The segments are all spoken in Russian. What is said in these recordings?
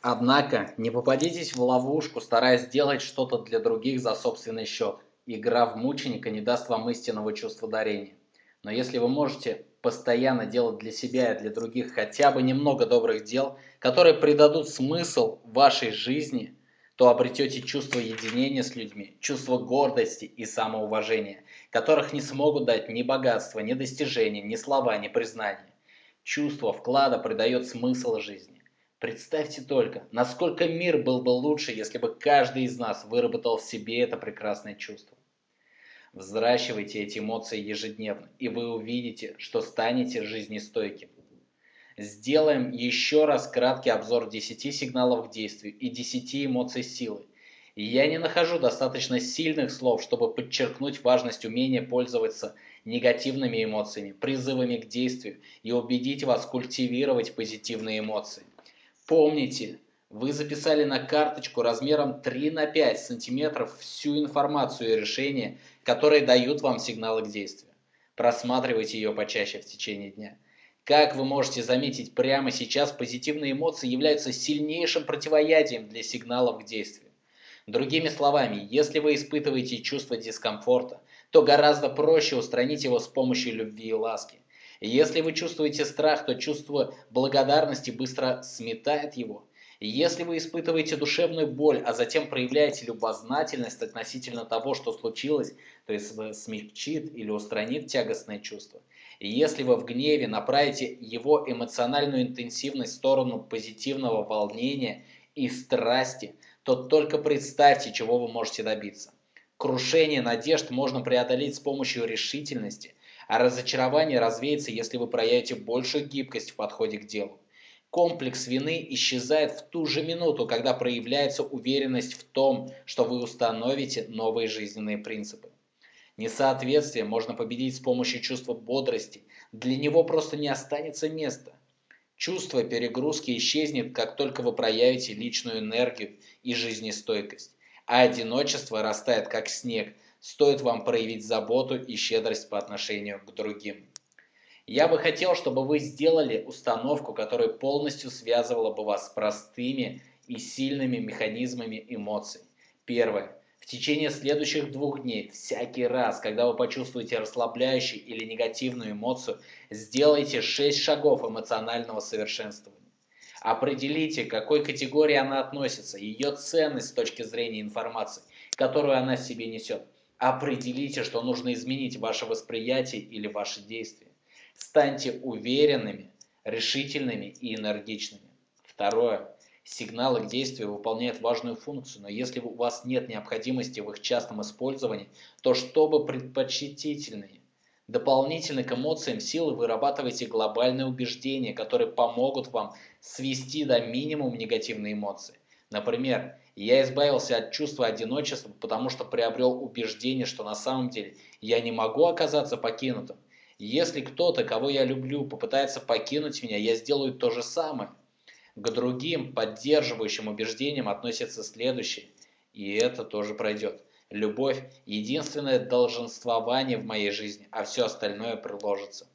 Однако не попадитесь в ловушку, стараясь сделать что-то для других за собственный счет. Игра в мученика не даст вам истинного чувства дарения. Но если вы можете постоянно делать для себя и для других хотя бы немного добрых дел, которые придадут смысл вашей жизни, то обретете чувство единения с людьми, чувство гордости и самоуважения, которых не смогут дать ни богатство, ни достижения, ни слова, ни признание. Чувство вклада придает смысл жизни. Представьте только, насколько мир был бы лучше, если бы каждый из нас выработал в себе это прекрасное чувство. Взращивайте эти эмоции ежедневно, и вы увидите, что станете жизнестойким. Сделаем еще раз краткий обзор 10 сигналов к действию и 10 эмоций силы. И я не нахожу достаточно сильных слов, чтобы подчеркнуть важность умения пользоваться негативными эмоциями, призывами к действию и убедить вас культивировать позитивные эмоции. Помните, вы записали на карточку размером 3 на 5 сантиметров всю информацию и решения, которые дают вам сигналы к действию. Просматривайте ее почаще в течение дня. Как вы можете заметить прямо сейчас, позитивные эмоции являются сильнейшим противоядием для сигналов к действию. Другими словами, если вы испытываете чувство дискомфорта, то гораздо проще устранить его с помощью любви и ласки. Если вы чувствуете страх, то чувство благодарности быстро сметает его. Если вы испытываете душевную боль, а затем проявляете любознательность относительно того, что случилось, то есть смягчит или устранит тягостное чувство. И если вы в гневе направите его эмоциональную интенсивность в сторону позитивного волнения и страсти, то только представьте, чего вы можете добиться. Крушение надежд можно преодолеть с помощью решительности, а разочарование развеется, если вы проявите большую гибкость в подходе к делу. Комплекс вины исчезает в ту же минуту, когда проявляется уверенность в том, что вы установите новые жизненные принципы. Несоответствие можно победить с помощью чувства бодрости, для него просто не останется места. Чувство перегрузки исчезнет, как только вы проявите личную энергию и жизнестойкость, а одиночество растает как снег, стоит вам проявить заботу и щедрость по отношению к другим. Я бы хотел, чтобы вы сделали установку, которая полностью связывала бы вас с простыми и сильными механизмами эмоций. Первое. В течение следующих 2 дней, всякий раз, когда вы почувствуете расслабляющую или негативную эмоцию, сделайте 6 шагов эмоционального совершенствования. Определите, к какой категории она относится, ее ценность с точки зрения информации, которую она в себе несет. Определите, что нужно изменить ваше восприятие или ваши действия. Станьте уверенными, решительными и энергичными. Второе. Сигналы к действию выполняют важную функцию, но если у вас нет необходимости в их частом использовании, то чтобы предпочтительнее. Дополнительно к эмоциям силы вырабатывайте глобальные убеждения, которые помогут вам свести до минимума негативные эмоции. Например, я избавился от чувства одиночества, потому что приобрел убеждение, что на самом деле я не могу оказаться покинутым. Если кто-то, кого я люблю, попытается покинуть меня, я сделаю то же самое. К другим поддерживающим убеждениям относятся следующие, и это тоже пройдет. Любовь – единственное долженствование в моей жизни, а все остальное приложится.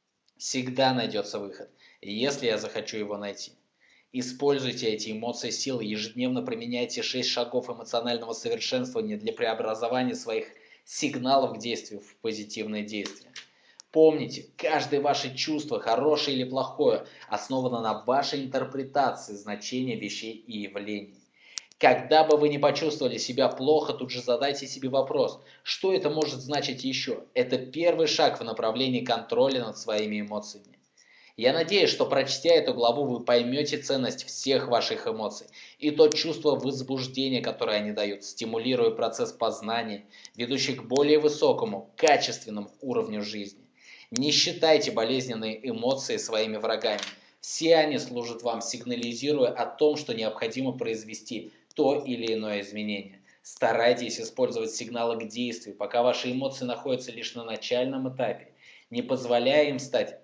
Всегда найдется выход, если я захочу его найти. Используйте эти эмоции силы, ежедневно применяйте 6 шагов эмоционального совершенствования для преобразования своих сигналов к действию в позитивные действия. Помните, каждое ваше чувство, хорошее или плохое, основано на вашей интерпретации значения вещей и явлений. Когда бы вы не почувствовали себя плохо, тут же задайте себе вопрос, что это может значить еще. Это первый шаг в направлении контроля над своими эмоциями. Я надеюсь, что прочтя эту главу, вы поймете ценность всех ваших эмоций и то чувство возбуждения, которое они дают, стимулируя процесс познания, ведущий к более высокому, качественному уровню жизни. Не считайте болезненные эмоции своими врагами. Все они служат вам, сигнализируя о том, что необходимо произвести то или иное изменение. Старайтесь использовать сигналы к действию, пока ваши эмоции находятся лишь на начальном этапе, не позволяя им стать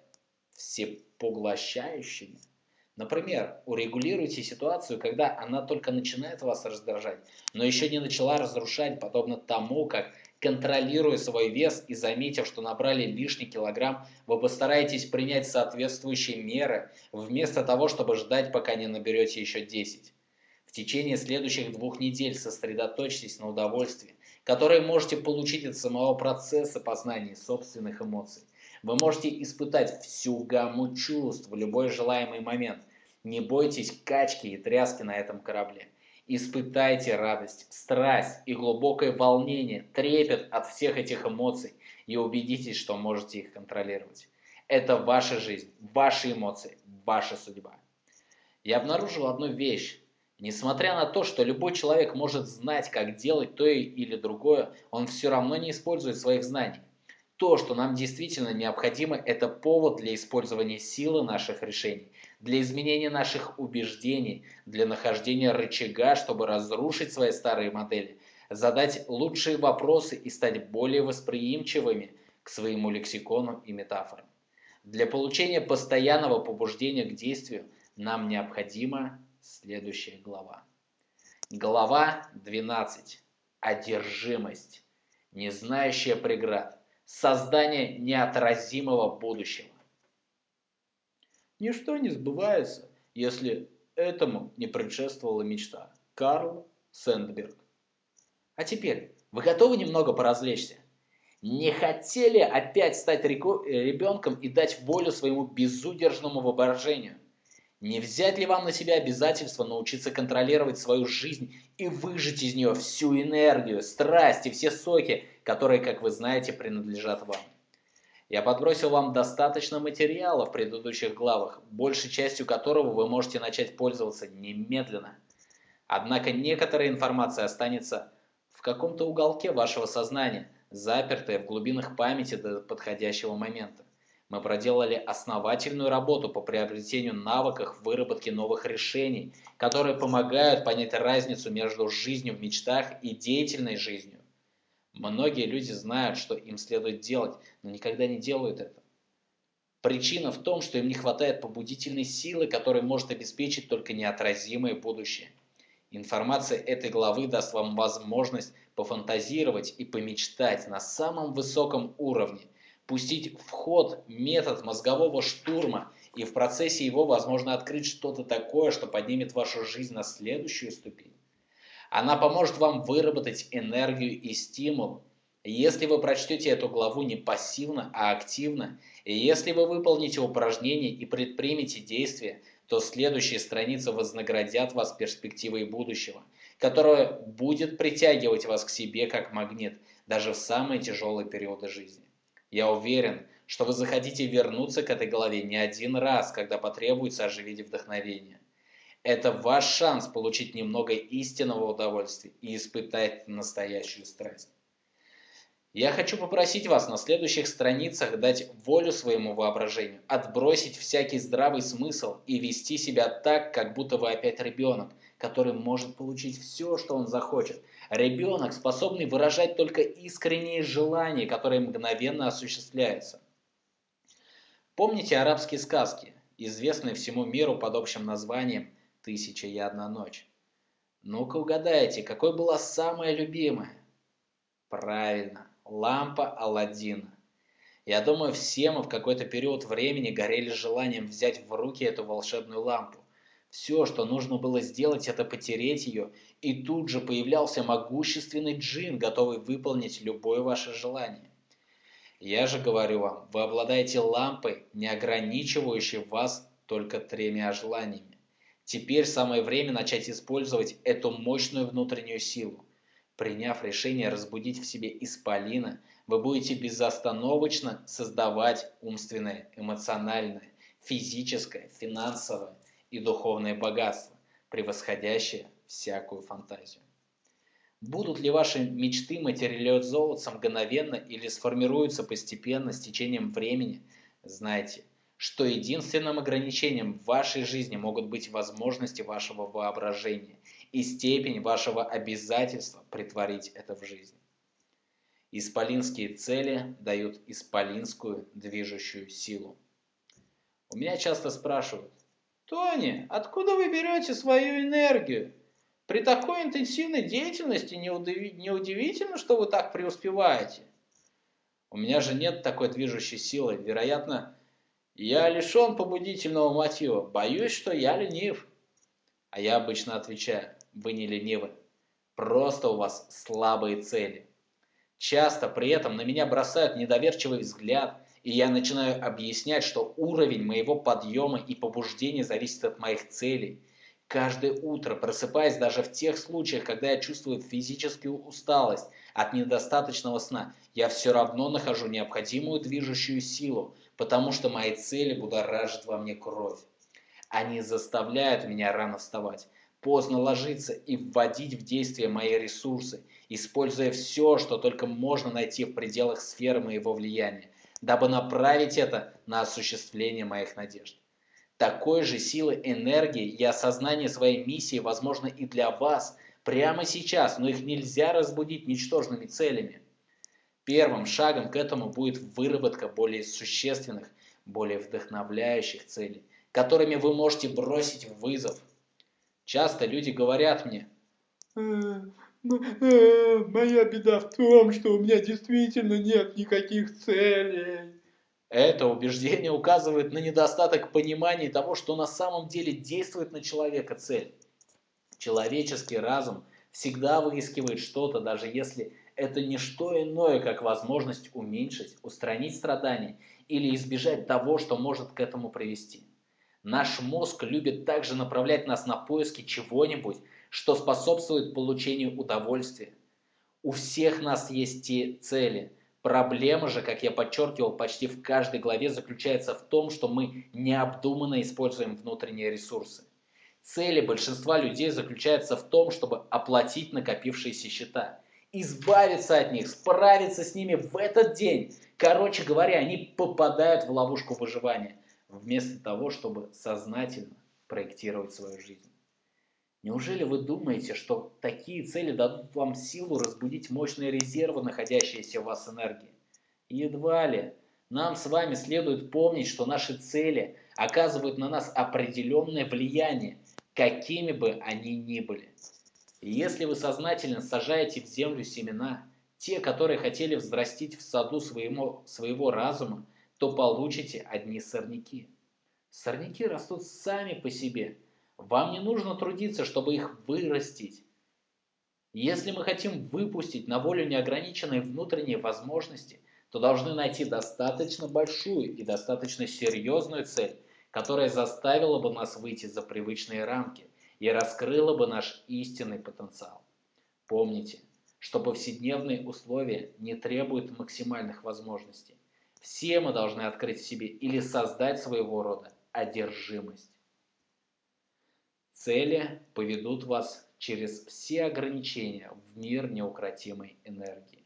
всепоглощающими. Например, урегулируйте ситуацию, когда она только начинает вас раздражать, но еще не начала разрушать, подобно тому, как, контролируя свой вес и заметив, что набрали лишний килограмм, вы постараетесь принять соответствующие меры, вместо того, чтобы ждать, пока не наберете еще 10. В течение следующих 2 недель сосредоточьтесь на удовольствии, которое можете получить от самого процесса познания собственных эмоций. Вы можете испытать всю гамму чувств в любой желаемый момент. Не бойтесь качки и тряски на этом корабле. Испытайте радость, страсть и глубокое волнение, трепет от всех этих эмоций и убедитесь, что можете их контролировать. Это ваша жизнь, ваши эмоции, ваша судьба. Я обнаружил одну вещь. Несмотря на то, что любой человек может знать, как делать то или другое, он все равно не использует своих знаний. То, что нам действительно необходимо, это повод для использования силы наших решений, для изменения наших убеждений, для нахождения рычага, чтобы разрушить свои старые модели, задать лучшие вопросы и стать более восприимчивыми к своему лексикону и метафорам. Для получения постоянного побуждения к действию нам необходима следующая глава. Глава 12. Одержимость, не знающая преград. Создание неотразимого будущего. Ничто не сбывается, если этому не предшествовала мечта. Карл Сэндберг. А теперь, вы готовы немного поразвлечься? Не хотели опять стать ребенком и дать волю своему безудержному воображению? Не взять ли вам на себя обязательство научиться контролировать свою жизнь и выжать из нее всю энергию, страсть и все соки, которые, как вы знаете, принадлежат вам? Я подбросил вам достаточно материала в предыдущих главах, большей частью которого вы можете начать пользоваться немедленно. Однако некоторая информация останется в каком-то уголке вашего сознания, запертая в глубинах памяти до подходящего момента. Мы проделали основательную работу по приобретению навыков выработки новых решений, которые помогают понять разницу между жизнью в мечтах и деятельной жизнью. Многие люди знают, что им следует делать, но никогда не делают это. Причина в том, что им не хватает побудительной силы, которая может обеспечить только неотразимое будущее. Информация этой главы даст вам возможность пофантазировать и помечтать на самом высоком уровне, пустить в ход метод мозгового штурма, и в процессе его возможно открыть что-то такое, что поднимет вашу жизнь на следующую ступень. Она поможет вам выработать энергию и стимул. Если вы прочтете эту главу не пассивно, а активно, и если вы выполните упражнения и предпримете действия, то следующие страницы вознаградят вас перспективой будущего, которое будет притягивать вас к себе как магнит, даже в самые тяжелые периоды жизни. Я уверен, что вы захотите вернуться к этой главе не один раз, когда потребуется оживить вдохновение. Это ваш шанс получить немного истинного удовольствия и испытать настоящую страсть. Я хочу попросить вас на следующих страницах дать волю своему воображению, отбросить всякий здравый смысл и вести себя так, как будто вы опять ребенок, который может получить все, что он захочет. Ребенок, способный выражать только искренние желания, которые мгновенно осуществляются. Помните арабские сказки, известные всему миру под общим названием «Тысяча и одна ночь»? Ну-ка угадайте, какой была самая любимая? Правильно, лампа Аладдина. Я думаю, все мы в какой-то период времени горели желанием взять в руки эту волшебную лампу. Все, что нужно было сделать, это потереть ее, и тут же появлялся могущественный джин, готовый выполнить любое ваше желание. Я же говорю вам, вы обладаете лампой, не ограничивающей вас только 3 желаниями. Теперь самое время начать использовать эту мощную внутреннюю силу. Приняв решение разбудить в себе исполина, вы будете безостановочно создавать умственное, эмоциональное, физическое, финансовое и духовное богатство, превосходящее всякую фантазию. Будут ли ваши мечты материализовываться мгновенно или сформируются постепенно с течением времени, знайте, что единственным ограничением в вашей жизни могут быть возможности вашего воображения и степень вашего обязательства претворить это в жизнь. Исполинские цели дают исполинскую движущую силу. У меня часто спрашивают: «Тони, откуда вы берете свою энергию? При такой интенсивной деятельности неудивительно, что вы так преуспеваете». У меня же нет такой движущей силы. Вероятно, я лишен побудительного мотива. Боюсь, что я ленив. А я обычно отвечаю: вы не ленивы. Просто у вас слабые цели. Часто при этом на меня бросают недоверчивый взгляд, и я начинаю объяснять, что уровень моего подъема и побуждения зависит от моих целей. Каждое утро, просыпаясь даже в тех случаях, когда я чувствую физическую усталость от недостаточного сна, я все равно нахожу необходимую движущую силу, потому что мои цели будоражат во мне кровь. Они заставляют меня рано вставать, поздно ложиться и вводить в действие мои ресурсы, используя все, что только можно найти в пределах сферы моего влияния, дабы направить это на осуществление моих надежд. Такой же силы энергии и осознания своей миссии возможно и для вас прямо сейчас, но их нельзя разбудить ничтожными целями. Первым шагом к этому будет выработка более существенных, более вдохновляющих целей, которыми вы можете бросить вызов. Часто люди говорят мне: моя беда в том, что у меня действительно нет никаких целей. Это убеждение указывает на недостаток понимания того, что на самом деле действует на человека цель. Человеческий разум всегда выискивает что-то, даже если это не что иное, как возможность уменьшить, устранить страдания или избежать того, что может к этому привести. Наш мозг любит также направлять нас на поиски чего-нибудь, что способствует получению удовольствия. У всех нас есть те цели. Проблема же, как я подчеркивал почти в каждой главе, заключается в том, что мы необдуманно используем внутренние ресурсы. Цели большинства людей заключаются в том, чтобы оплатить накопившиеся счета, избавиться от них, справиться с ними в этот день. Короче говоря, они попадают в ловушку выживания, вместо того, чтобы сознательно проектировать свою жизнь. Неужели вы думаете, что такие цели дадут вам силу разбудить мощные резервы, находящиеся в вас энергии? Едва ли. Нам с вами следует помнить, что наши цели оказывают на нас определенное влияние, какими бы они ни были. И если вы сознательно сажаете в землю семена, те, которые хотели взрастить в саду своего разума, то получите одни сорняки. Сорняки растут сами по себе. Вам не нужно трудиться, чтобы их вырастить. Если мы хотим выпустить на волю неограниченные внутренние возможности, то должны найти достаточно большую и достаточно серьезную цель, которая заставила бы нас выйти за привычные рамки и раскрыла бы наш истинный потенциал. Помните, что повседневные условия не требуют максимальных возможностей. Все мы должны открыть в себе или создать своего рода одержимость. Цели поведут вас через все ограничения в мир неукротимой энергии.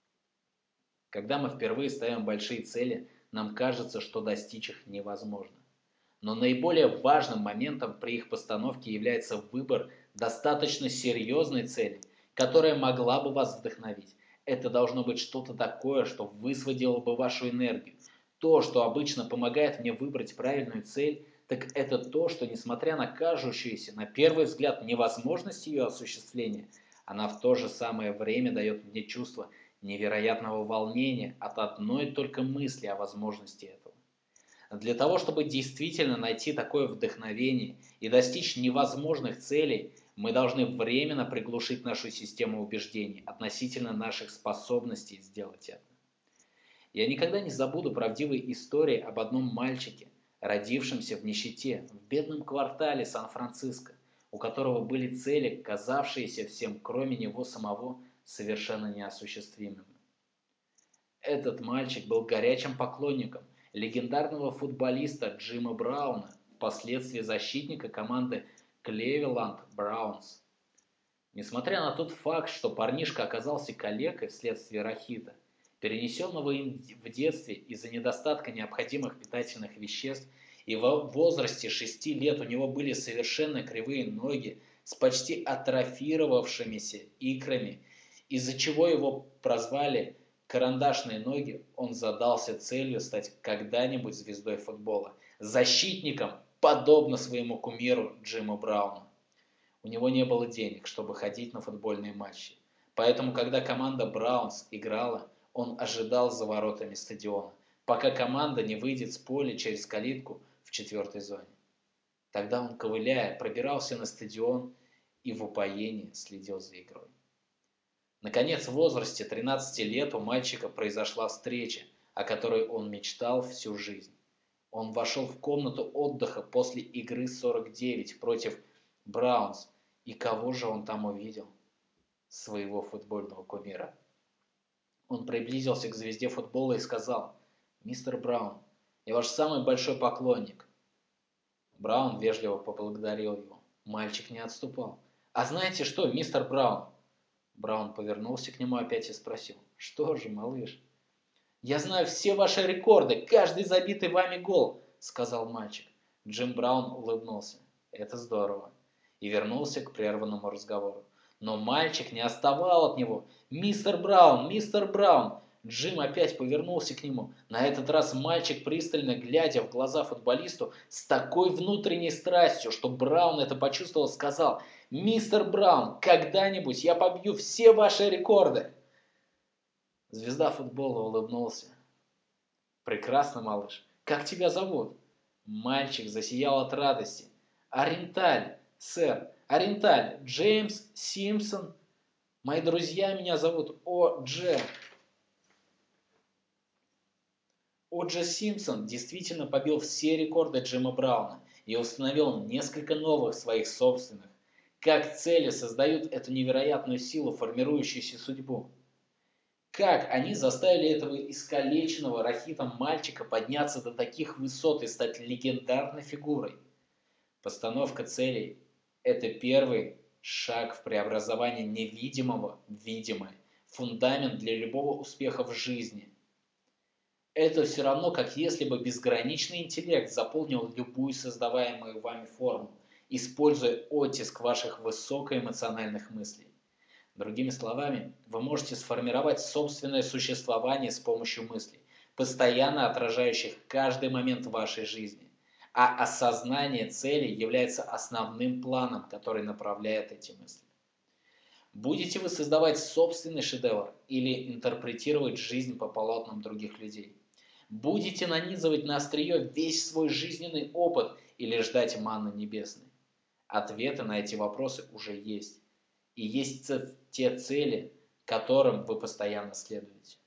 Когда мы впервые ставим большие цели, нам кажется, что достичь их невозможно. Но наиболее важным моментом при их постановке является выбор достаточно серьезной цели, которая могла бы вас вдохновить. Это должно быть что-то такое, что высвободило бы вашу энергию. То, что обычно помогает мне выбрать правильную цель, так это то, что, несмотря на кажущуюся на первый взгляд невозможность ее осуществления, она в то же самое время дает мне чувство невероятного волнения от одной только мысли о возможности этого. Для того, чтобы действительно найти такое вдохновение и достичь невозможных целей, мы должны временно приглушить нашу систему убеждений относительно наших способностей сделать это. Я никогда не забуду правдивой истории об одном мальчике, родившемся в нищете, в бедном квартале Сан-Франциско, у которого были цели, казавшиеся всем, кроме него самого, совершенно неосуществимыми. Этот мальчик был горячим поклонником легендарного футболиста Джима Брауна, впоследствии защитника команды Cleveland Browns. Несмотря на тот факт, что парнишка оказался калекой вследствие рахита, перенесенного им в детстве из-за недостатка необходимых питательных веществ, и в возрасте 6 лет у него были совершенно кривые ноги с почти атрофировавшимися икрами, из-за чего его прозвали «карандашные ноги», он задался целью стать когда-нибудь звездой футбола, защитником, подобно своему кумиру Джиму Брауну. У него не было денег, чтобы ходить на футбольные матчи. Поэтому, когда команда Браунс играла, он ожидал за воротами стадиона, пока команда не выйдет с поля через калитку в 4-й зоне. Тогда он, ковыляя, пробирался на стадион и в упоении следил за игрой. Наконец, в возрасте 13 лет у мальчика произошла встреча, о которой он мечтал всю жизнь. Он вошел в комнату отдыха после игры 49 против Браунс. И кого же он там увидел? Своего футбольного кумира. Он приблизился к звезде футбола и сказал: «Мистер Браун, я ваш самый большой поклонник». Браун вежливо поблагодарил его. Мальчик не отступал. «А знаете что, мистер Браун?» Браун повернулся к нему опять и спросил: «Что же, малыш?» «Я знаю все ваши рекорды, каждый забитый вами гол», — сказал мальчик. Джим Браун улыбнулся. «Это здорово», и вернулся к прерванному разговору. Но мальчик не отставал от него. «Мистер Браун! Мистер Браун!» Джим опять повернулся к нему. На этот раз мальчик, пристально глядя в глаза футболисту, с такой внутренней страстью, что Браун это почувствовал, сказал: «Мистер Браун, когда-нибудь я побью все ваши рекорды!» Звезда футбола улыбнулся. «Прекрасно, малыш. Как тебя зовут?» Мальчик засиял от радости. «Ориенталь, сэр. Ориенталь. Джеймс Симпсон. Мои друзья меня зовут О.Дж. О.Дж. Симпсон действительно побил все рекорды Джима Брауна и установил несколько новых своих собственных. Как цели создают эту невероятную силу, формирующуюся судьбу. Как они заставили этого искалеченного рахитом мальчика подняться до таких высот и стать легендарной фигурой? Постановка целей – это первый шаг в преобразовании невидимого в видимое, фундамент для любого успеха в жизни. Это все равно, как если бы безграничный интеллект заполнил любую создаваемую вами форму, используя оттиск ваших высокоэмоциональных мыслей. Другими словами, вы можете сформировать собственное существование с помощью мыслей, постоянно отражающих каждый момент вашей жизни. А осознание цели является основным планом, который направляет эти мысли. Будете вы создавать собственный шедевр или интерпретировать жизнь по полотнам других людей? Будете нанизывать на острие весь свой жизненный опыт или ждать манны небесной? Ответы на эти вопросы уже есть. И есть те цели, которым вы постоянно следуете.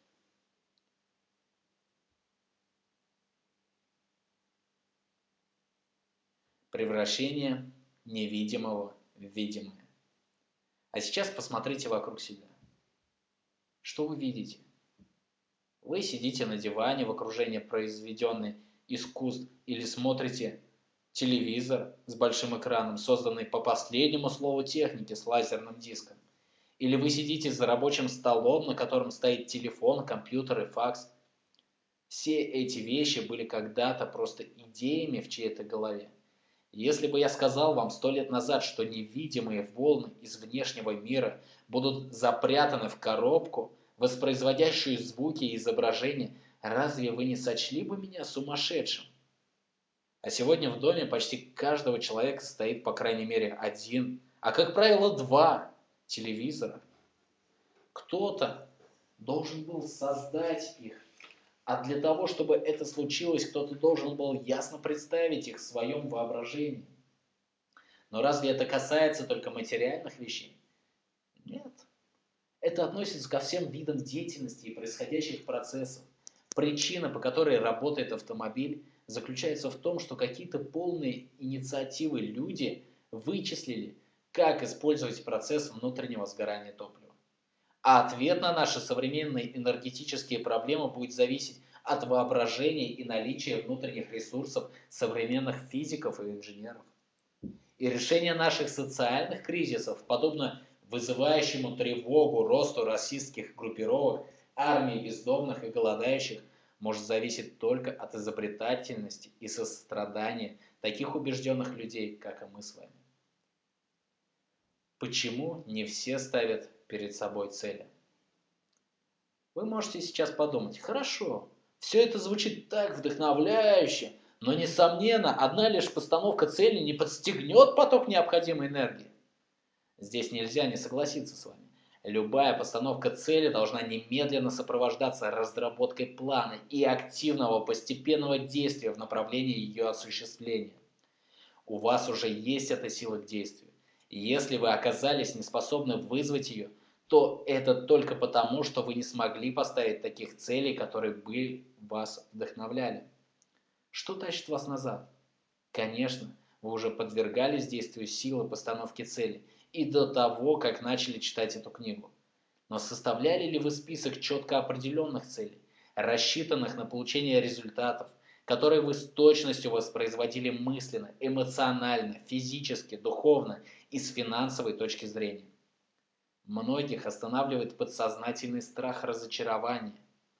Превращение невидимого в видимое. А сейчас посмотрите вокруг себя. Что вы видите? Вы сидите на диване в окружении произведенной искусств или смотрите телевизор с большим экраном, созданный по последнему слову техники с лазерным диском. Или вы сидите за рабочим столом, на котором стоит телефон, компьютер и факс. Все эти вещи были когда-то просто идеями в чьей-то голове. Если бы я сказал вам 100 лет назад, что невидимые волны из внешнего мира будут запрятаны в коробку, воспроизводящую звуки и изображения, разве вы не сочли бы меня сумасшедшим? А сегодня в доме почти каждого человека стоит по крайней мере один, а как правило два телевизора. Кто-то должен был создать их, а для того, чтобы это случилось, кто-то должен был ясно представить их в своем воображении. Но разве это касается только материальных вещей? Нет. Это относится ко всем видам деятельности и происходящих процессов. Причина, по которой работает автомобиль, заключается в том, что какие-то полные инициативы люди вычислили, как использовать процесс внутреннего сгорания топлива. А ответ на наши современные энергетические проблемы будет зависеть от воображения и наличия внутренних ресурсов современных физиков и инженеров. И решение наших социальных кризисов, подобно вызывающему тревогу росту расистских группировок, армии бездомных и голодающих, может зависеть только от изобретательности и сострадания таких убежденных людей, как и мы с вами. Почему не все ставят перед собой цели? Вы можете сейчас подумать: хорошо, все это звучит так вдохновляюще, но, несомненно, одна лишь постановка цели не подстегнет поток необходимой энергии. Здесь нельзя не согласиться с вами. Любая постановка цели должна немедленно сопровождаться разработкой плана и активного постепенного действия в направлении ее осуществления. У вас уже есть эта сила к действию. Если вы оказались неспособны вызвать ее, то это только потому, что вы не смогли поставить таких целей, которые бы вас вдохновляли. Что тащит вас назад? Конечно, вы уже подвергались действию силы постановки цели и до того, как начали читать эту книгу. Но составляли ли вы список четко определенных целей, рассчитанных на получение результатов, которые вы с точностью воспроизводили мысленно, эмоционально, физически, духовно и с финансовой точки зрения? Многих останавливает подсознательный страх разочарования.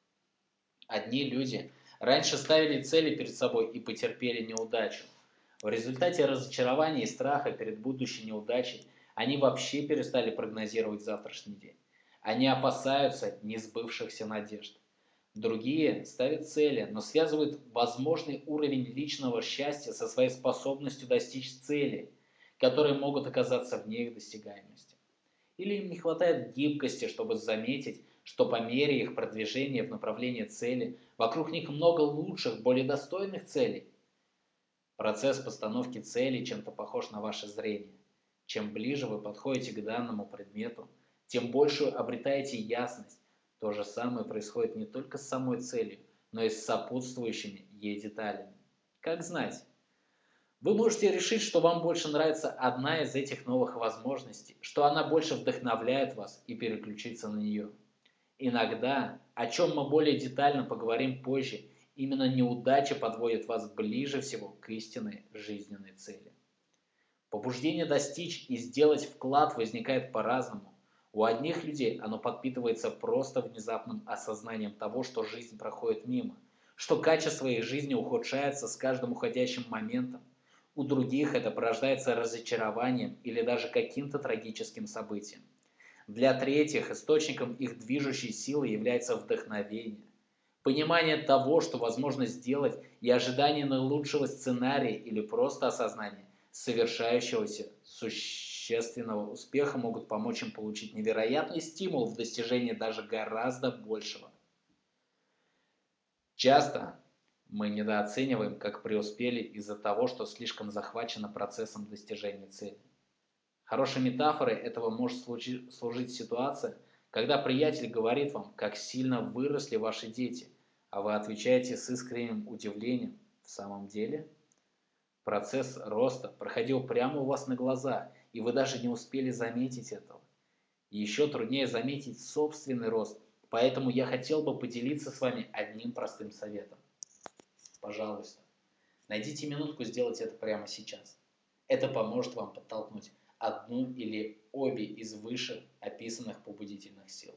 Одни люди раньше ставили цели перед собой и потерпели неудачу. В результате разочарования и страха перед будущей неудачей они вообще перестали прогнозировать завтрашний день. Они опасаются несбывшихся надежд. Другие ставят цели, но связывают возможный уровень личного счастья со своей способностью достичь цели, которые могут оказаться вне их достигаемости. Или им не хватает гибкости, чтобы заметить, что по мере их продвижения в направлении цели вокруг них много лучших, более достойных целей. Процесс постановки целей чем-то похож на ваше зрение. Чем ближе вы подходите к данному предмету, тем большую обретаете ясность. То же самое происходит не только с самой целью, но и с сопутствующими ей деталями. Как знать? Вы можете решить, что вам больше нравится одна из этих новых возможностей, что она больше вдохновляет вас и переключиться на нее. Иногда, о чем мы более детально поговорим позже, именно неудача подводит вас ближе всего к истинной жизненной цели. Побуждение достичь и сделать вклад возникает по-разному. У одних людей оно подпитывается просто внезапным осознанием того, что жизнь проходит мимо, что качество их жизни ухудшается с каждым уходящим моментом. У других это порождается разочарованием или даже каким-то трагическим событием. Для третьих источником их движущей силы является вдохновение. Понимание того, что возможно сделать, и ожидание наилучшего сценария или просто осознание совершающегося существенного успеха могут помочь им получить невероятный стимул в достижении даже гораздо большего. Часто мы недооцениваем, как преуспели из-за того, что слишком захвачено процессом достижения цели. Хорошей метафорой этого может служить ситуация, когда приятель говорит вам, как сильно выросли ваши дети, а вы отвечаете с искренним удивлением: в самом деле? Процесс роста проходил прямо у вас на глаза, и вы даже не успели заметить этого. Еще труднее заметить собственный рост, поэтому я хотел бы поделиться с вами одним простым советом. Пожалуйста, найдите минутку сделать это прямо сейчас. Это поможет вам подтолкнуть одну или обе из выше описанных побудительных сил.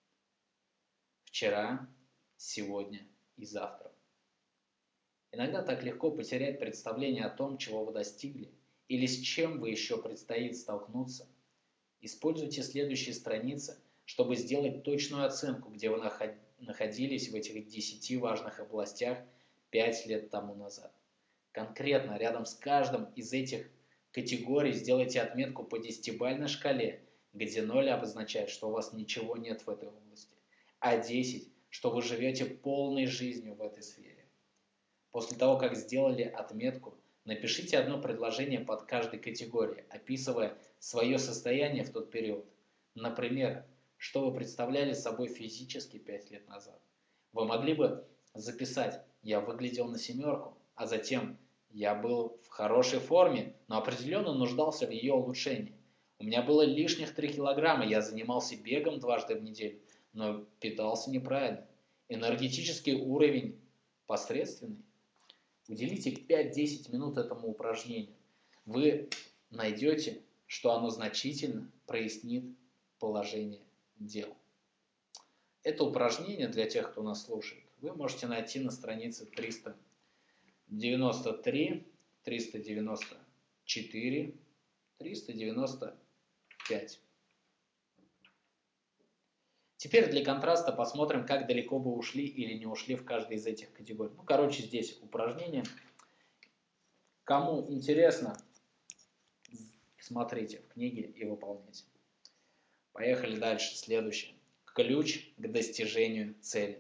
Вчера, сегодня и завтра. Иногда так легко потерять представление о том, чего вы достигли, или с чем вы еще предстоит столкнуться. Используйте следующие страницы, чтобы сделать точную оценку, где вы находились в этих 10 важных областях 5 лет тому назад. Конкретно рядом с каждым из этих категорий сделайте отметку по 10-бальной шкале, где 0 обозначает, что у вас ничего нет в этой области, а 10, что вы живете полной жизнью в этой сфере. После того, как сделали отметку, напишите одно предложение под каждой категорией, описывая свое состояние в тот период. Например, что вы представляли собой физически 5 лет назад. Вы могли бы записать: «Я выглядел на 7», а затем: «Я был в хорошей форме, но определенно нуждался в ее улучшении. У меня было лишних 3 килограмма, я занимался бегом 2 раза в неделю, но питался неправильно. Энергетический уровень посредственный». Уделите 5-10 минут этому упражнению. Вы найдете, что оно значительно прояснит положение дел. Это упражнение для тех, кто нас слушает, вы можете найти на странице 393, 394, 395. Теперь для контраста посмотрим, как далеко вы ушли или не ушли в каждой из этих категорий. Короче, здесь упражнение. Кому интересно, смотрите в книге и выполняйте. Поехали дальше. Следующее. Ключ к достижению цели.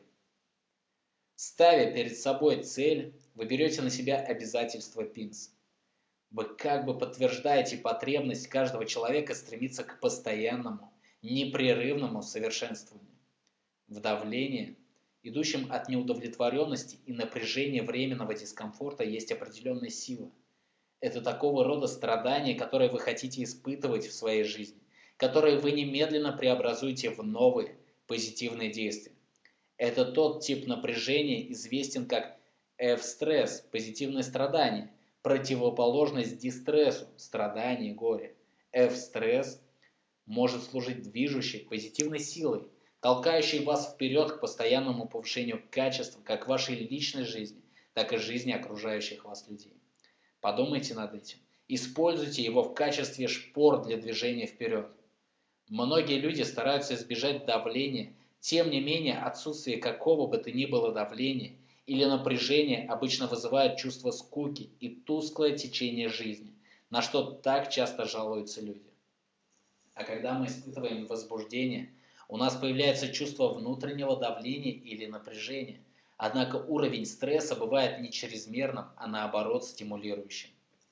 Ставя перед собой цель, вы берете на себя обязательства ПИНС. Вы как бы подтверждаете потребность каждого человека стремиться к постоянному, непрерывному совершенствованию. В давлении, идущем от неудовлетворенности и напряжения временного дискомфорта, есть определенная сила. Это такого рода страдания, которые вы хотите испытывать в своей жизни, которые вы немедленно преобразуете в новые позитивные действия. Это тот тип напряжения, известен как F-стресс, позитивное страдание, противоположность дистрессу, страдание, горе. F-стресс может служить движущей, позитивной силой, толкающей вас вперед к постоянному повышению качества как вашей личной жизни, так и жизни окружающих вас людей. Подумайте над этим. Используйте его в качестве шпор для движения вперед. Многие люди стараются избежать давления, тем не менее отсутствие какого бы то ни было давления или напряжения обычно вызывает чувство скуки и тусклое течение жизни, на что так часто жалуются люди. А когда мы испытываем возбуждение, у нас появляется чувство внутреннего давления или напряжения, однако уровень стресса бывает не чрезмерным, а наоборот стимулирующим.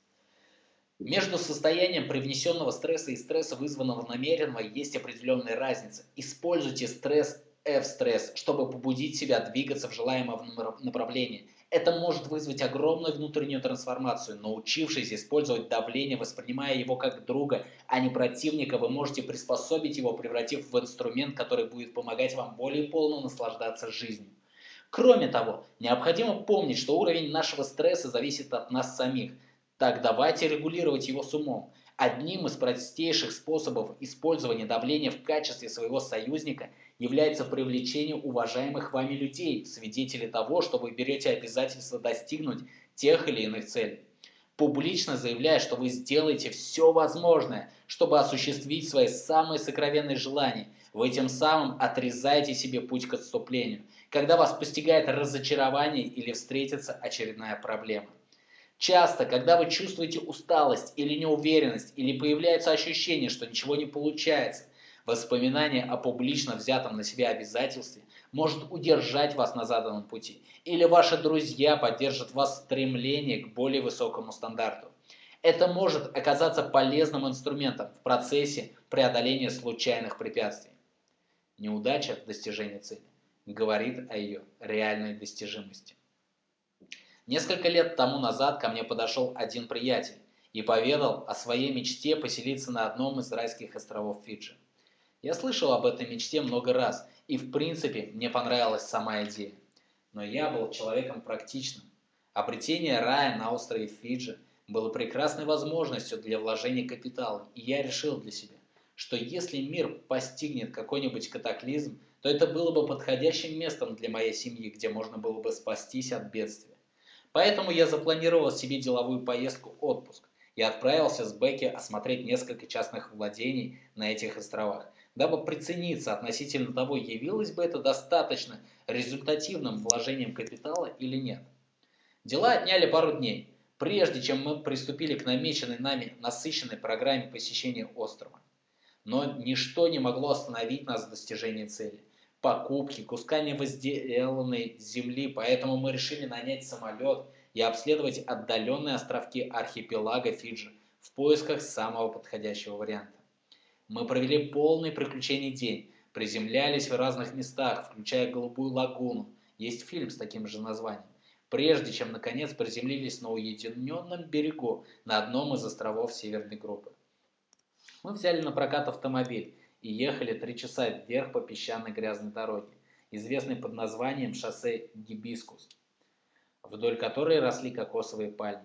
Между состоянием привнесенного стресса и стресса, вызванного намеренного, есть определенная разница. Используйте стресс F-стресс, чтобы побудить себя двигаться в желаемом направлении. Это может вызвать огромную внутреннюю трансформацию. Научившись использовать давление, воспринимая его как друга, а не противника, вы можете приспособить его, превратив в инструмент, который будет помогать вам более полно наслаждаться жизнью. Кроме того, необходимо помнить, что уровень нашего стресса зависит от нас самих. Так давайте регулировать его с умом. Одним из простейших способов использования давления в качестве своего союзника является привлечение уважаемых вами людей, свидетелей того, что вы берете обязательство достигнуть тех или иных целей. Публично заявляя, что вы сделаете все возможное, чтобы осуществить свои самые сокровенные желания, вы тем самым отрезаете себе путь к отступлению, когда вас постигает разочарование или встретится очередная проблема. Часто, когда вы чувствуете усталость или неуверенность, или появляется ощущение, что ничего не получается, воспоминание о публично взятом на себя обязательстве может удержать вас на заданном пути, или ваши друзья поддержат вас в стремлении к более высокому стандарту. Это может оказаться полезным инструментом в процессе преодоления случайных препятствий. Неудача в достижении цели говорит о ее реальной достижимости. Несколько лет тому назад ко мне подошел один приятель и поведал о своей мечте поселиться на одном из райских островов Фиджи. Я слышал об этой мечте много раз, и в принципе мне понравилась сама идея. Но я был человеком практичным. Обретение рая на острове Фиджи было прекрасной возможностью для вложения капитала, и я решил для себя, что если мир постигнет какой-нибудь катаклизм, то это было бы подходящим местом для моей семьи, где можно было бы спастись от бедствия. Поэтому я запланировал себе деловую поездку-отпуск и отправился с Бекки осмотреть несколько частных владений на этих островах, дабы прицениться относительно того, явилось бы это достаточно результативным вложением капитала или нет. Дела отняли пару дней, прежде чем мы приступили к намеченной нами насыщенной программе посещения острова. Но ничто не могло остановить нас в достижении цели. Покупки, куска невозделанной земли, поэтому мы решили нанять самолет и обследовать отдаленные островки архипелага Фиджи в поисках самого подходящего варианта. Мы провели полный приключений день, приземлялись в разных местах, включая Голубую лагуну, есть фильм с таким же названием, прежде чем наконец приземлились на уединенном берегу на одном из островов Северной группы. Мы взяли на прокат автомобиль и ехали 3 часа вверх по песчаной грязной дороге, известной под названием шоссе Гибискус, вдоль которой росли кокосовые пальмы.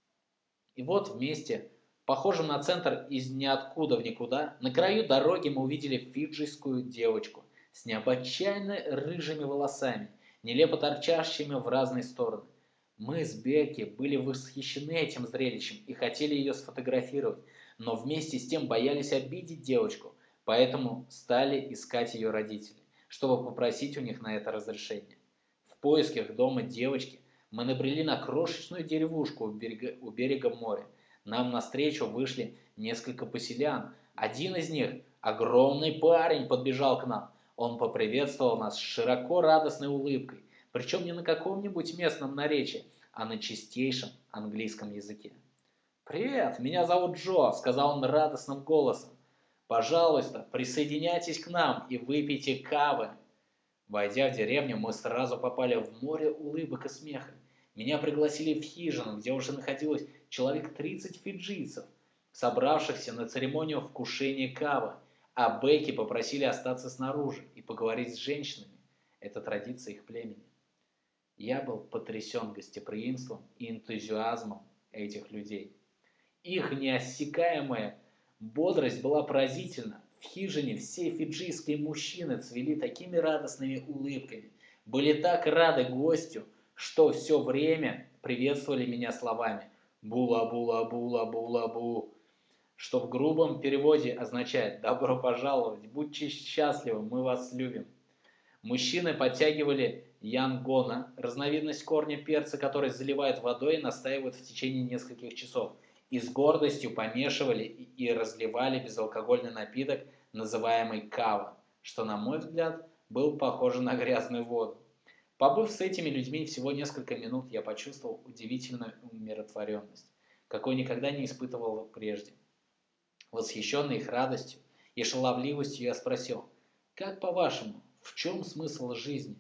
И вот вместе, похожем на центр из ниоткуда в никуда, на краю дороги мы увидели фиджийскую девочку с необычайно рыжими волосами, нелепо торчащими в разные стороны. Мы с Бекки были восхищены этим зрелищем и хотели ее сфотографировать, но вместе с тем боялись обидеть девочку, поэтому стали искать ее родителей, чтобы попросить у них на это разрешение. В поисках дома девочки мы набрели на крошечную деревушку у берега моря. Нам навстречу вышли несколько поселян. Один из них, огромный парень, подбежал к нам. Он поприветствовал нас с широко радостной улыбкой, причем не на каком-нибудь местном наречии, а на чистейшем английском языке. «Привет, меня зовут Джо», — сказал он радостным голосом. «Пожалуйста, присоединяйтесь к нам и выпейте кавы». Войдя в деревню, мы сразу попали в море улыбок и смеха. Меня пригласили в хижину, где уже находилось человек 30 фиджийцев, собравшихся на церемонию вкушения кавы, а Бекки попросили остаться снаружи и поговорить с женщинами. Это традиция их племени. Я был потрясен гостеприимством и энтузиазмом этих людей. Их неиссякаемая бодрость была поразительна. В хижине все фиджийские мужчины цвели такими радостными улыбками, были так рады гостю, что все время приветствовали меня словами «була-була-була-була-бу», что в грубом переводе означает «добро пожаловать, будьте счастливы, мы вас любим». Мужчины подтягивали янгона, разновидность корня перца, который заливают водой и настаивают в течение нескольких часов, и с гордостью помешивали и разливали безалкогольный напиток, называемый кава, что, на мой взгляд, был похож на грязную воду. Побыв с этими людьми всего несколько минут, я почувствовал удивительную умиротворенность, какой никогда не испытывал прежде. Восхищенный их радостью и шаловливостью, я спросил: «Как по-вашему, в чем смысл жизни?»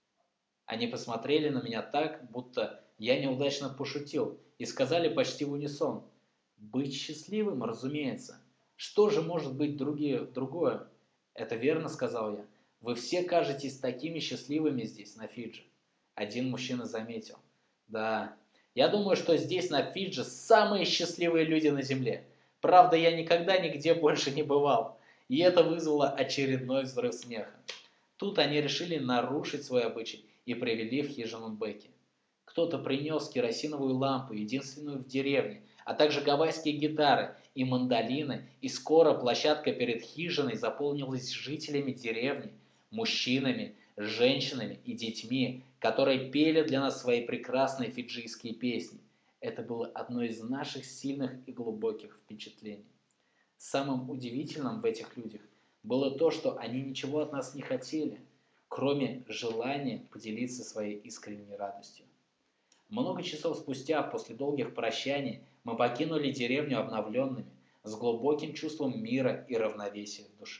Они посмотрели на меня так, будто я неудачно пошутил, и сказали почти в унисон: «Быть счастливым, разумеется. Что же может быть другое?» «Это верно», — сказал я. «Вы все кажетесь такими счастливыми здесь, на Фиджи». Один мужчина заметил: «Да, я думаю, что здесь, на Фиджи, самые счастливые люди на земле. Правда, я никогда нигде больше не бывал». И это вызвало очередной взрыв смеха. Тут они решили нарушить свой обычай и привели в хижину Бекки. Кто-то принес керосиновую лампу, единственную в деревне, а также гавайские гитары и мандолины, и скоро площадка перед хижиной заполнилась жителями деревни, мужчинами, женщинами и детьми, которые пели для нас свои прекрасные фиджийские песни. Это было одно из наших сильных и глубоких впечатлений. Самым удивительным в этих людях было то, что они ничего от нас не хотели, кроме желания поделиться своей искренней радостью. Много часов спустя, после долгих прощаний, мы покинули деревню обновленными, с глубоким чувством мира и равновесия в душе.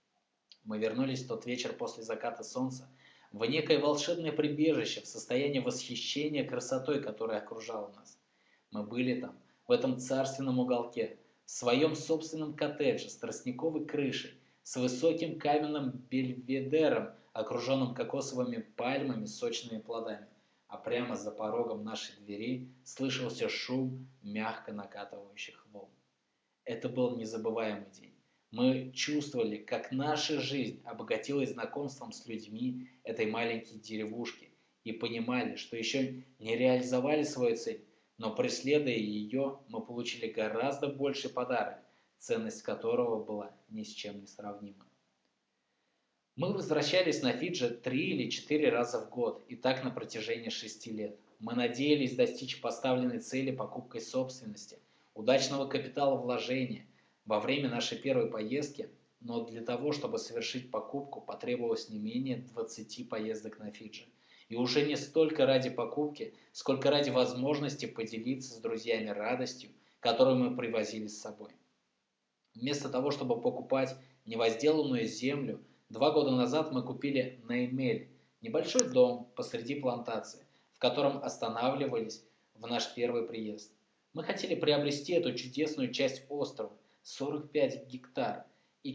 Мы вернулись в тот вечер после заката солнца в некое волшебное прибежище в состоянии восхищения красотой, которая окружала нас. Мы были там, в этом царственном уголке, в своем собственном коттедже с тростниковой крышей, с высоким каменным бельведером, окруженным кокосовыми пальмами с сочными плодами, а прямо за порогом нашей двери слышался шум мягко накатывающих волн. Это был незабываемый день. Мы чувствовали, как наша жизнь обогатилась знакомством с людьми этой маленькой деревушки и понимали, что еще не реализовали свою цель, но преследуя ее, мы получили гораздо больший подарок, ценность которого была ни с чем не сравнима. Мы возвращались на Фиджи 3 или 4 раза в год, и так на протяжении 6 лет. Мы надеялись достичь поставленной цели покупкой собственности, удачного капитала вложения во время нашей первой поездки, но для того, чтобы совершить покупку, потребовалось не менее 20 поездок на Фиджи. И уже не столько ради покупки, сколько ради возможности поделиться с друзьями радостью, которую мы привозили с собой. Вместо того, чтобы покупать невозделанную землю, 2 года назад мы купили Неймель, небольшой дом посреди плантации, в котором останавливались в наш первый приезд. Мы хотели приобрести эту чудесную часть острова, 45 гектар и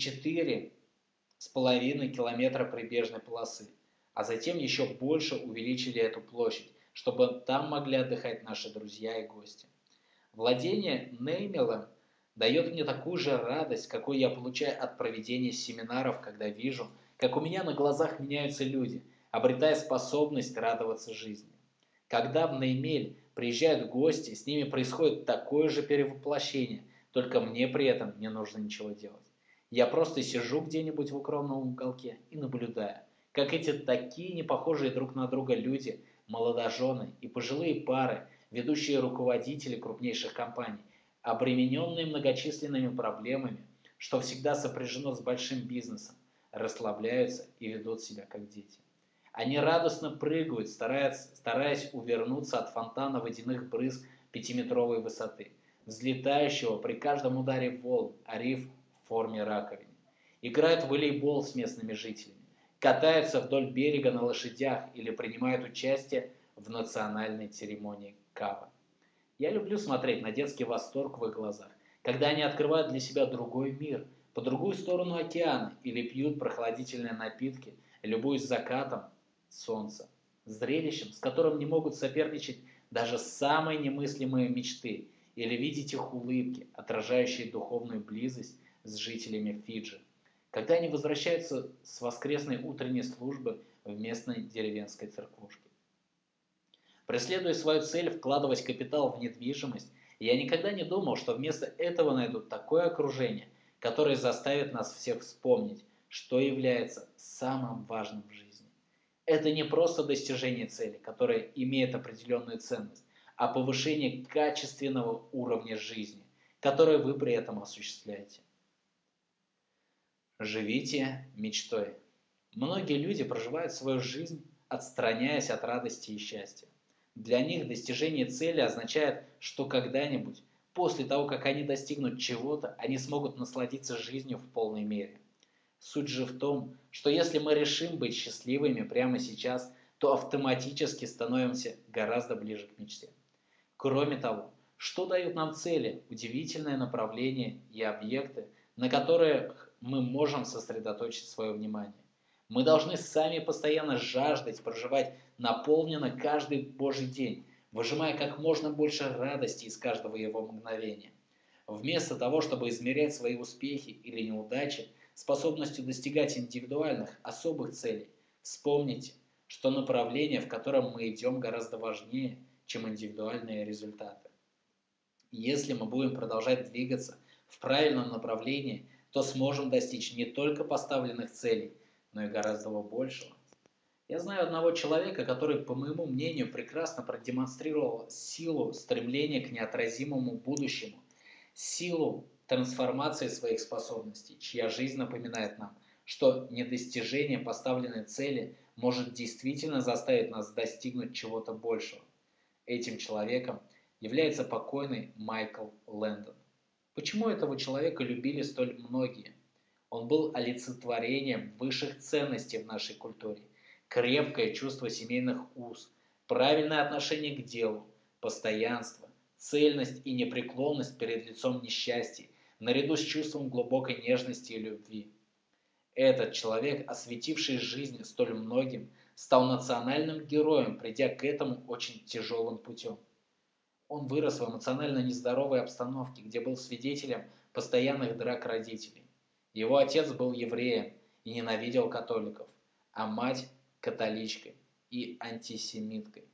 4,5 километра прибрежной полосы, а затем еще больше увеличили эту площадь, чтобы там могли отдыхать наши друзья и гости. Владение Неймелем дает мне такую же радость, какую я получаю от проведения семинаров, когда вижу, как у меня на глазах меняются люди, обретая способность радоваться жизни. Когда в Неймель приезжают гости, с ними происходит такое же перевоплощение, только мне при этом не нужно ничего делать. Я просто сижу где-нибудь в укромном уголке и наблюдаю, как эти такие непохожие друг на друга люди, молодожены и пожилые пары, ведущие руководители крупнейших компаний, обремененные многочисленными проблемами, что всегда сопряжено с большим бизнесом, расслабляются и ведут себя как дети. Они радостно прыгают, стараясь увернуться от фонтана водяных брызг 5-метровой высоты. взлетающего при каждом ударе волн о риф в форме раковины. Играют в волейбол с местными жителями, катаются вдоль берега на лошадях или принимают участие в национальной церемонии кава. Я люблю смотреть на детский восторг в их глазах, когда они открывают для себя другой мир, по другую сторону океана или пьют прохладительные напитки, любуясь закатом солнца, зрелищем, с которым не могут соперничать даже самые немыслимые мечты, или видеть их улыбки, отражающие духовную близость с жителями Фиджи, когда они возвращаются с воскресной утренней службы в местной деревенской церквушке. Преследуя свою цель вкладывать капитал в недвижимость, я никогда не думал, что вместо этого найдут такое окружение, которое заставит нас всех вспомнить, что является самым важным в жизни. Это не просто достижение цели, которая имеет определенную ценность, а повышение качественного уровня жизни, которое вы при этом осуществляете. Живите мечтой. Многие люди проживают свою жизнь, отстраняясь от радости и счастья. Для них достижение цели означает, что когда-нибудь, после того, как они достигнут чего-то, они смогут насладиться жизнью в полной мере. Суть же в том, что если мы решим быть счастливыми прямо сейчас, то автоматически становимся гораздо ближе к мечте. Кроме того, что дают нам цели, удивительное направление и объекты, на которых мы можем сосредоточить свое внимание. Мы должны сами постоянно жаждать проживать наполненно каждый Божий день, выжимая как можно больше радости из каждого его мгновения. Вместо того, чтобы измерять свои успехи или неудачи способностью достигать индивидуальных, особых целей, вспомните, что направление, в котором мы идем, гораздо важнее, чем индивидуальные результаты. Если мы будем продолжать двигаться в правильном направлении, то сможем достичь не только поставленных целей, но и гораздо большего. Я знаю одного человека, который, по моему мнению, прекрасно продемонстрировал силу стремления к неотразимому будущему, силу трансформации своих способностей, чья жизнь напоминает нам, что недостижение поставленной цели может действительно заставить нас достигнуть чего-то большего. Этим человеком является покойный Майкл Лэндон. Почему этого человека любили столь многие? Он был олицетворением высших ценностей в нашей культуре. Крепкое чувство семейных уз, правильное отношение к делу, постоянство, цельность и непреклонность перед лицом несчастья, наряду с чувством глубокой нежности и любви. Этот человек, осветивший жизнь столь многим, стал национальным героем, придя к этому очень тяжелым путем. Он вырос в эмоционально нездоровой обстановке, где был свидетелем постоянных драк родителей. Его отец был евреем и ненавидел католиков, а мать – католичкой и антисемиткой.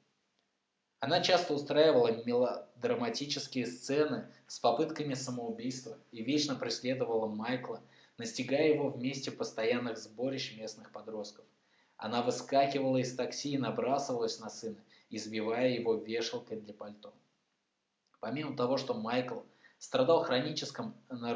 Она часто устраивала мелодраматические сцены с попытками самоубийства и вечно преследовала Майкла, настигая его в месте постоянных сборищ местных подростков. Она выскакивала из такси и набрасывалась на сына, избивая его вешалкой для пальто. Помимо того, что Майкл страдал хроническим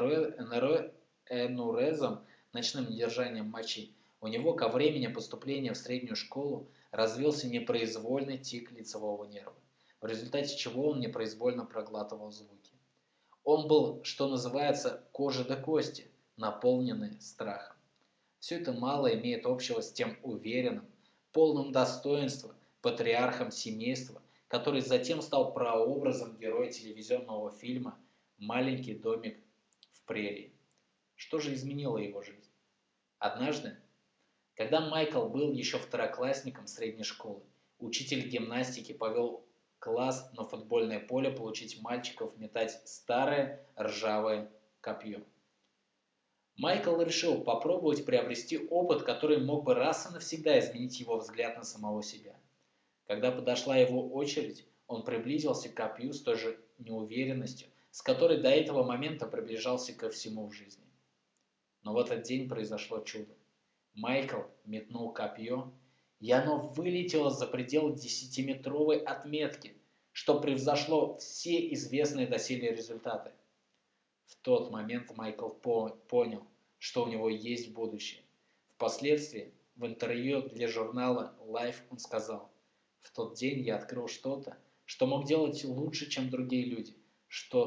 энурезом, ночным недержанием мочи, у него ко времени поступления в среднюю школу развился непроизвольный тик лицевого нерва, в результате чего он непроизвольно проглатывал звуки. Он был, что называется, кожа до кости, наполненный страхом. Все это мало имеет общего с тем уверенным, полным достоинства патриархом семейства, который затем стал прообразом героя телевизионного фильма «Маленький домик в прерии». Что же изменило его жизнь? Однажды, когда Майкл был еще второклассником средней школы, учитель гимнастики повел класс на футбольное поле получить мальчиков метать старое ржавое копье. Майкл решил попробовать приобрести опыт, который мог бы раз и навсегда изменить его взгляд на самого себя. Когда подошла его очередь, он приблизился к копью с той же неуверенностью, с которой до этого момента приближался ко всему в жизни. Но в этот день произошло чудо. Майкл метнул копье, и оно вылетело за пределы 10-метровой отметки, что превзошло все известные доселе результаты. В тот момент Майкл понял, что у него есть будущее. Впоследствии в интервью для журнала Life он сказал: «В тот день я открыл что-то, что мог делать лучше, чем другие люди, что-то,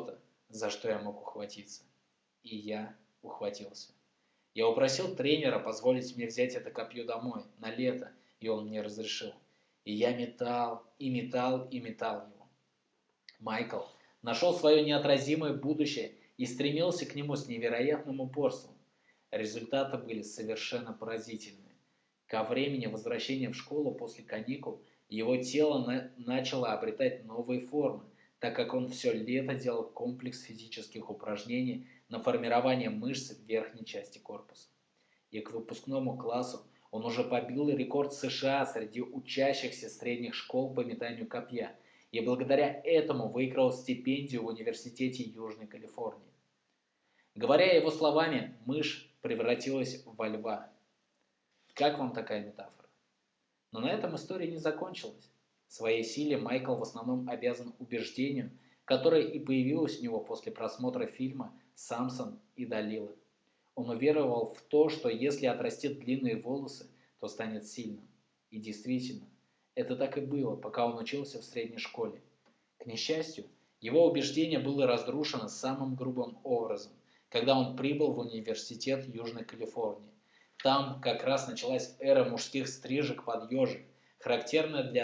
за что я мог ухватиться. И я ухватился. Я упросил тренера позволить мне взять это копье домой, на лето, и он мне разрешил. И я метал, и метал, и метал его. Майкл нашел свое неотразимое будущее и стремился к нему с невероятным упорством. Результаты были совершенно поразительные. Ко времени возвращения в школу после каникул его тело начало обретать новые формы, так как он все лето делал комплекс физических упражнений на формирование мышц в верхней части корпуса. И к выпускному классу он уже побил рекорд США среди учащихся средних школ по метанию копья, и благодаря этому выиграл стипендию в Университете Южной Калифорнии. Говоря его словами, мышь превратилась во льва. Как вам такая метафора? Но на этом история не закончилась. Своей силе Майкл в основном обязан убеждению, которое и появилось у него после просмотра фильма «Самсон и Далила». Он уверовал в то, что если отрастет длинные волосы, то станет сильным. И действительно, это так и было, пока он учился в средней школе. К несчастью, его убеждение было разрушено самым грубым образом, когда он прибыл в Университет Южной Калифорнии. Там как раз началась эра мужских стрижек под ежик, характерная для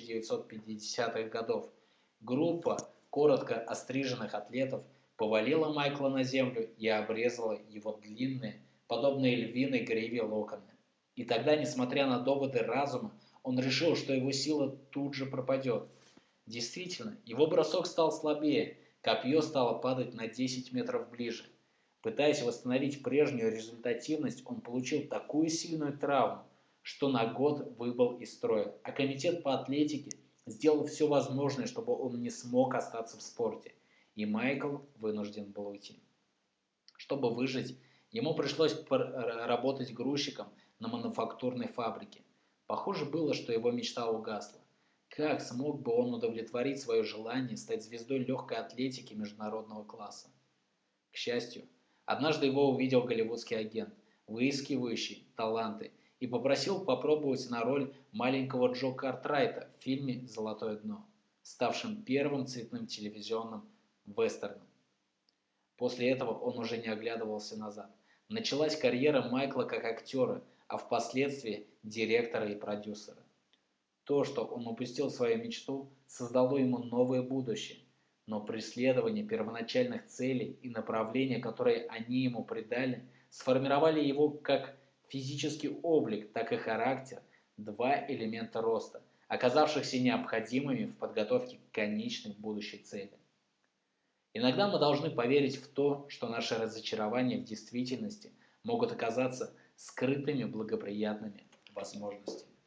1950-х годов. Группа коротко остриженных атлетов повалила Майкла на землю и обрезала его длинные, подобные львиной гриве локоны. И тогда, несмотря на доводы разума, он решил, что его сила тут же пропадет. Действительно, его бросок стал слабее, копье стало падать на 10 метров ближе. Пытаясь восстановить прежнюю результативность, он получил такую сильную травму, что на год выбыл из строя, а комитет по атлетике сделал все возможное, чтобы он не смог остаться в спорте, и Майкл вынужден был уйти. Чтобы выжить, ему пришлось работать грузчиком на мануфактурной фабрике. Похоже было, что его мечта угасла. Как смог бы он удовлетворить свое желание стать звездой легкой атлетики международного класса? К счастью, однажды его увидел голливудский агент, выискивающий таланты, и попросил попробовать на роль маленького Джо Картрайта в фильме «Золотое дно», ставшем первым цветным телевизионным вестерном. После этого он уже не оглядывался назад. Началась карьера Майкла как актера, а впоследствии директора и продюсера. То, что он упустил свою мечту, создало ему новое будущее. Но преследование первоначальных целей и направления, которые они ему придали, сформировали его как физический облик, так и характер, два элемента роста, оказавшихся необходимыми в подготовке к конечной будущей цели. Иногда мы должны поверить в то, что наши разочарования в действительности могут оказаться скрытыми благоприятными возможностями.